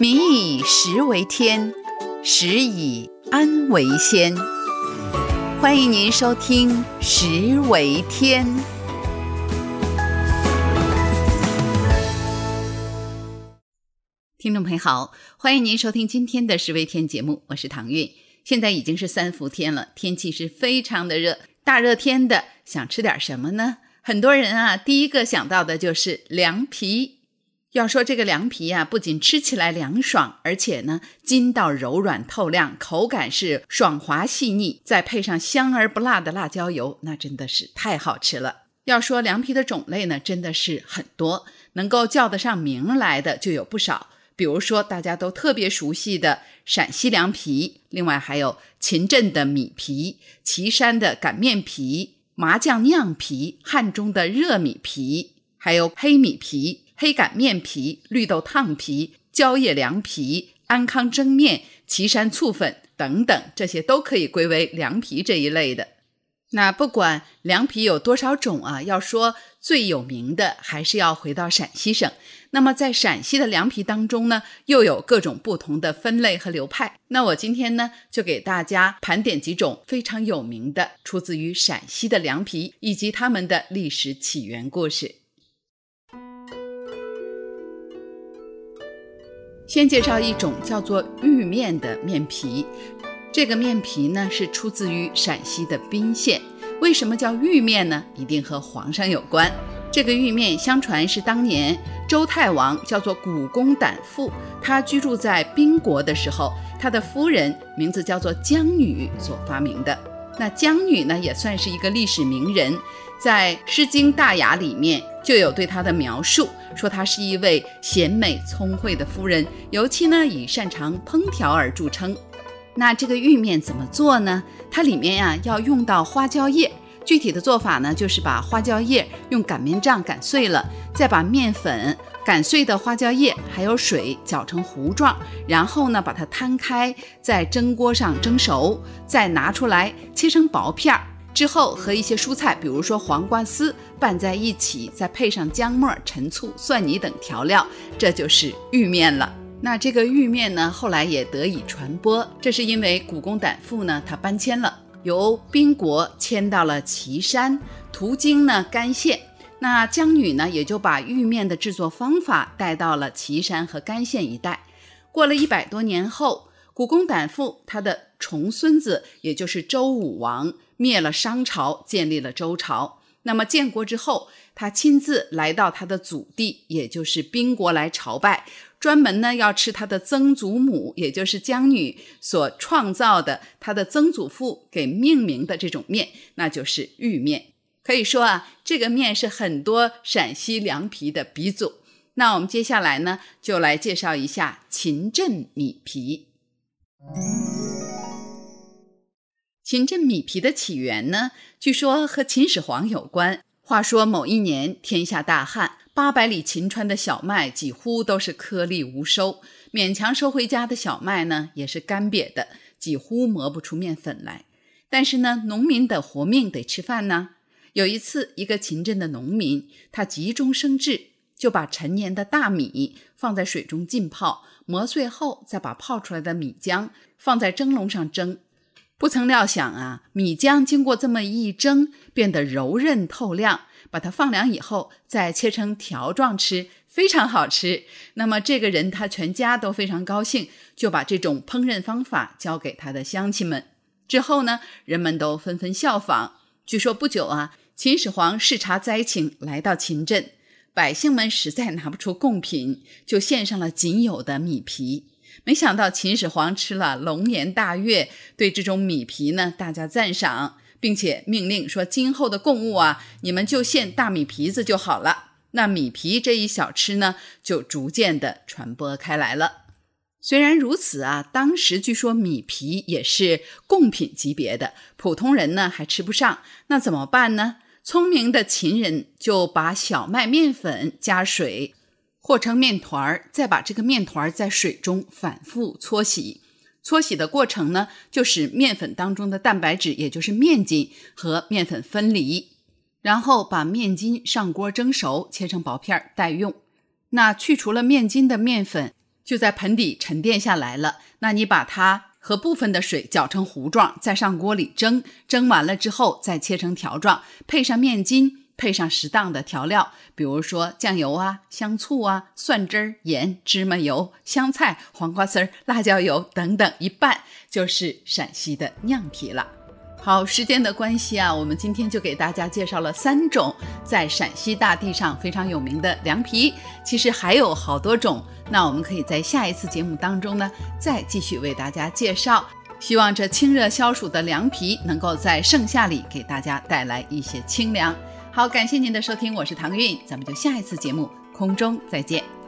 民以食为天，食以安为先。欢迎您收听食为天。听众朋友好，欢迎您收听今天的食为天节目，我是唐韵。现在已经是3伏天了，天气是非常的热，大热天的想吃点什么呢？很多人第一个想到的就是凉皮。要说这个凉皮不仅吃起来凉爽，而且呢筋道柔软透亮，口感是爽滑细腻，再配上香而不辣的辣椒油，那真的是太好吃了。要说凉皮的种类呢，真的是很多，能够叫得上名来的就有不少。比如说大家都特别熟悉的陕西凉皮，另外还有秦镇的米皮、岐山的擀面皮、麻酱酿皮、汉中的热米皮，还有黑米皮、黑擀面皮、绿豆烫皮、蕉叶凉皮、安康蒸面、岐山醋粉等等，这些都可以归为凉皮这一类的。那不管凉皮有多少种要说最有名的还是要回到陕西省。那么在陕西的凉皮当中呢，又有各种不同的分类和流派。那我今天呢，就给大家盘点几种非常有名的出自于陕西的凉皮，以及它们的历史起源故事。先介绍一种叫做玉面的面皮。这个面皮呢是出自于陕西的彬县。为什么叫玉面呢？一定和皇上有关。这个玉面相传是当年周太王叫做古公胆父，他居住在宾国的时候，他的夫人名字叫做江女所发明的。那江女呢也算是一个历史名人，在《诗经·大雅》里面就有对她的描述，说她是一位贤美聪慧的夫人，尤其呢以擅长烹调而著称。那这个玉面怎么做呢？它里面要用到花椒叶。具体的做法呢，就是把花椒叶用擀面杖擀碎了，再把面粉、擀碎的花椒叶还有水搅成糊状，然后呢把它摊开，在蒸锅上蒸熟，再拿出来切成薄片，之后和一些蔬菜，比如说黄瓜丝拌在一起，再配上姜末、陈醋、蒜泥等调料，这就是玉面了。那这个玉面呢，后来也得以传播，这是因为古公胆父呢，他搬迁了，由宾国迁到了岐山，途经呢甘县。那江女呢，也就把玉面的制作方法带到了岐山和甘县一带。过了100多年后，古公胆父他的重孙子，也就是周武王，灭了商朝，建立了周朝。那么建国之后，他亲自来到他的祖地，也就是宾国来朝拜，专门呢要吃他的曾祖母，也就是江女所创造的他的曾祖父给命名的这种面，那就是玉面。可以说这个面是很多陕西凉皮的鼻祖。那我们接下来呢，就来介绍一下秦镇米皮。秦镇米皮的起源呢，据说和秦始皇有关。话说某一年天下大旱，800里秦川的小麦几乎都是颗粒无收，勉强收回家的小麦呢也是干瘪的，几乎磨不出面粉来。但是呢，农民的活命得吃饭呢。有一次，一个秦镇的农民，他急中生智，就把陈年的大米放在水中浸泡，磨碎后再把泡出来的米浆放在蒸笼上蒸。不曾料想米浆经过这么一蒸，变得柔韧透亮，把它放凉以后再切成条状吃，非常好吃。那么这个人他全家都非常高兴，就把这种烹饪方法交给他的乡亲们。之后呢，人们都纷纷效仿。据说不久秦始皇视察灾情来到秦镇，百姓们实在拿不出贡品，就献上了仅有的米皮。没想到秦始皇吃了龙颜大悦，对这种米皮呢大加赞赏，并且命令说今后的贡物你们就献大米皮子就好了。那米皮这一小吃呢，就逐渐的传播开来了。虽然如此当时据说米皮也是贡品级别的，普通人呢还吃不上。那怎么办呢？聪明的秦人就把小麦面粉加水和成面团，再把这个面团在水中反复搓洗。搓洗的过程呢，就使面粉当中的蛋白质，也就是面筋和面粉分离，然后把面筋上锅蒸熟，切成薄片待用。那去除了面筋的面粉， 就在盆底沉淀下来了。那你把它和部分的水搅成糊状，再上锅里蒸，蒸完了之后再切成条状，配上面筋，配上适当的调料，比如说酱油啊、香醋啊、蒜汁儿、盐、芝麻油、香菜、黄瓜丝儿、辣椒油等等，一拌就是陕西的酿皮了。好，时间的关系啊，我们今天就给大家介绍了3种在陕西大地上非常有名的凉皮，其实还有好多种，那我们可以在下一次节目当中呢，再继续为大家介绍。希望这清热消暑的凉皮能够在盛夏里给大家带来一些清凉。好，感谢您的收听，我是唐韵，咱们就下一次节目空中再见。